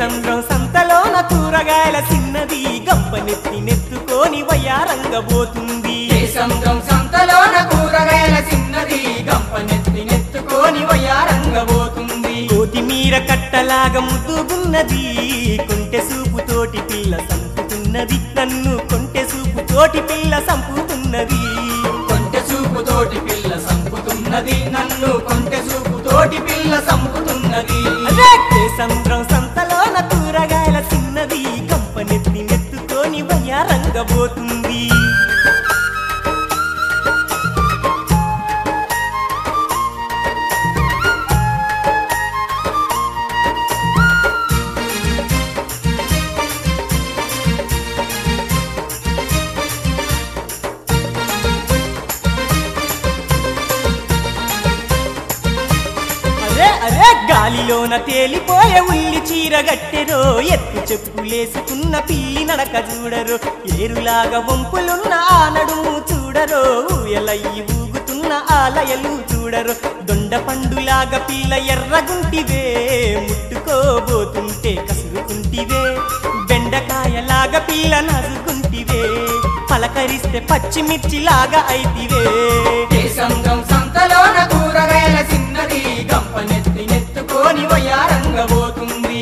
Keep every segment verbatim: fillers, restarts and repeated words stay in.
కేసంద్రం సంతలోన కూరగాయల చిన్నది గంపనెత్తి నెత్తుకొని వయ్యారంగబోతుంది కేసంద్రం సంతలోన కూరగాయల చిన్నది గంపనెత్తి నెత్తుకొని వయ్యారంగబోతుంది కొత్తిమీర కట్టలాగా ముద్దుగున్నది కొంటె సూపు తోటి పిల్ల సంపుతున్నది నన్ను కొంటె సూపు తోటి పిల్ల సంపుతున్నది కొంటె చూపు తోటి పిల్ల సంపుతున్నది నన్ను కొంటె చూపు తోటి పిల్ల సంపుతున్నది అదే కేసంద్రం సంతలోన కూరగాయల చిన్నది గంపనెత్తి నెత్తుకొని వయ్యారంగబోతుంది అరే గాలిలోన తేలిపోయే ఉల్లి చీర గట్టెరో ఎత్తు చెప్పులేసుకున్న పిల్లి నడక చూడరు ఏరులాగా వంపులున్న ఆ నడుము చూడరో ఊయలయ్యి ఊగుతున్న ఆలయలు చూడరు దొండ పండులాగా పిల్ల ఎర్రగుంటివే ముట్టుకోబోతుంటే కసురుకుంటివే బెండకాయలాగా పిల్ల నసుకుంటివే పలకరిస్తే పచ్చిమిర్చిలాగా అయితివే కేసంద్రం సంతలోన కూరగాయల చిన్నది గంపనెత్తి నెత్తుకొని వయ్యారంగబోతుంది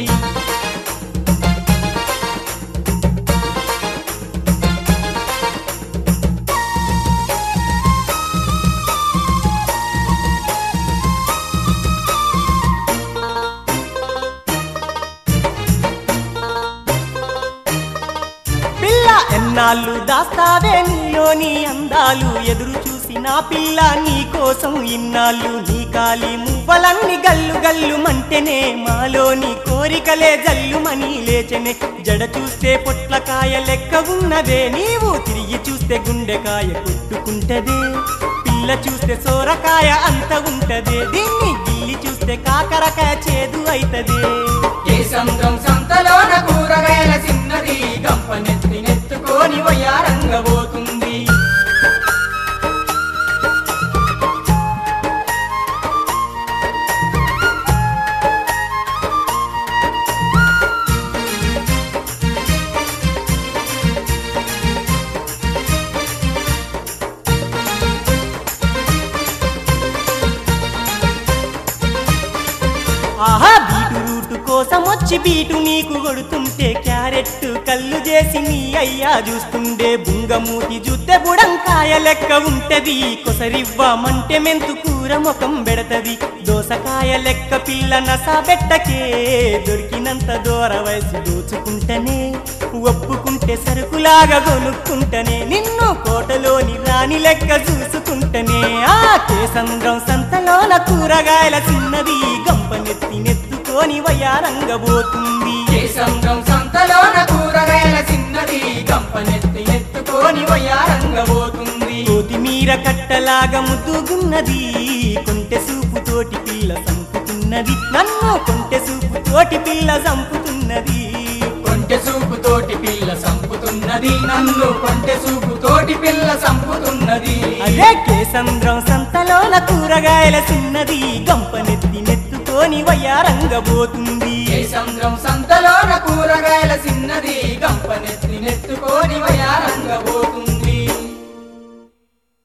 ఎన్నాళ్ళు దాస్తావే నీలోని అందాలు ఎదురు చూసి నా పిల్ల నీ కోసం ఇన్నాళ్ళు నీ కాలి మువ్వలన్నీ గల్లు గల్లు మంటెనే మాలోని కోరికలే జల్లుమని లేచనే జడ చూస్తే పొట్లకాయ లెక్క ఉన్నదే నీవు తిరిగి చూస్తే గుండెకాయ కొట్టుకుంటదే పిల్ల చూస్తే సోరకాయ అంత ఉంటదే దీన్ని గిల్లి చూస్తే కాకరకాయ చేదు అయితదే కేసంద్రం సంతలోన కూరగాయల చిన్నది గంపనెత్తి నెత్తుకొని వయ్యారంగబోతుంది ఆహా బీటు రూటు కోసం వచ్చి బీటు నీకు కొడుతుంటే క్యారెట్ కళ్ళు చేసి నీ అయ్యా చూస్తుండే బుంగమూతి చూస్తే బుడంకాయ లెక్క ఉంటది కొసరివ్వమంటే మెంతు కూర ముఖం పెడతది దోసకాయ లెక్క పిల్ల నసా బెట్టకే దొరికినంత దూర వయసు దోచుకుంటనే ఒప్పుకుంటే సరుకులాగా కొనుక్కుంటనే నిన్ను కోటలోని రాణి లెక్క చూసుకుంటనే ఆ కేసంద్రం సంతలోన కూరగాయల చిన్నది గంపనెత్తి నెత్తుకొని వయ్యారంగబోతుంది కేసంద్రం సంతలోన కూరగాయల చిన్నది గంపనెత్తి నెత్తుకొని వయ్యారంగబోతుంది కొత్తిమీర కట్టలాగా ముద్దుగున్నది కొంటె సూపు తోటి పిల్ల సంపుతున్నది నన్ను కొంటె సూపు తోటి పిల్ల సంపుతున్నది కొంటె చూపు తోటి పిల్ల సంపుతున్నది నన్ను కొంటె చూపు తోటి పిల్ల సంపుతున్నది అదే కేసంద్రం సంతలోన కూరగాయల చిన్నది గంపనెత్తి నెత్తుకొని వయ్యారంగబోతుంది కేసంద్రం సంతలోన కూరగాయల చిన్నది గంపనెత్తి నెత్తుకొని వయ్యారంగబోతుంది